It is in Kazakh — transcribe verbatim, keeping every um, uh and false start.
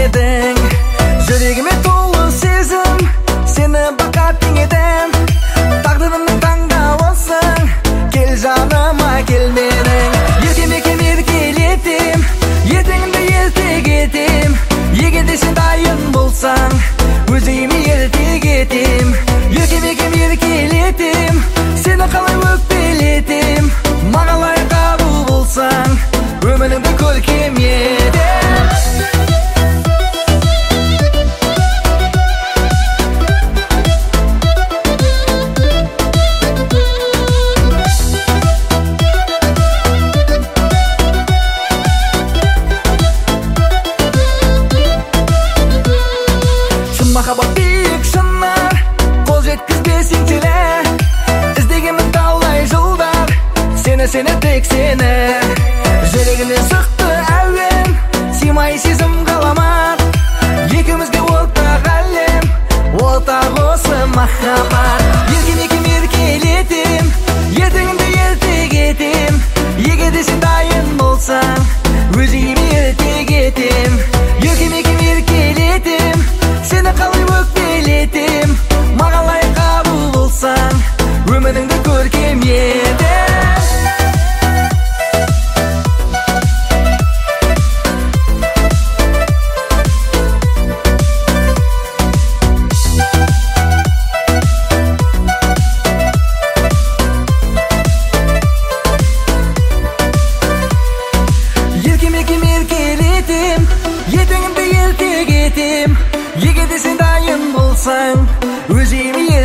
едің. Жүрегіме толы сезім, сені бақаттың едім. Тағдырымның таңдауысың, кел жаныма кел менің. Еркем-еркем еркелетем, ертеңімді ерте кетем. Егер де сен дайын болсаң, өзіме ерте кетем. Еркем-еркем еркелетем, сені қалай өкпелетем. Мағалай қабыл болсаң, өмірімді көркем етем. Махаббат биік шынар, қол жеткізбесең теле. Іздегенмін талай жылдар, сені сені тек сені. Жүрегіне шықты әуен, сыймай сезім қаламақ. Екеумізге ортақ әлем, ортақ осы махаббат. Еркем-еркем еркелетем, ертеңімді ерте кетем. Егер де сен дайын болсаң, өзіме ерте кетем. Еркем-еркем еркелетем, сені қалай өкпелетем. Мағалай қабыл болсаң, өміріңді көркем етем. Еркем-еркем еркелетем, ертеңімді ерте кетем. Егер де сен дайын болсаң, өзіме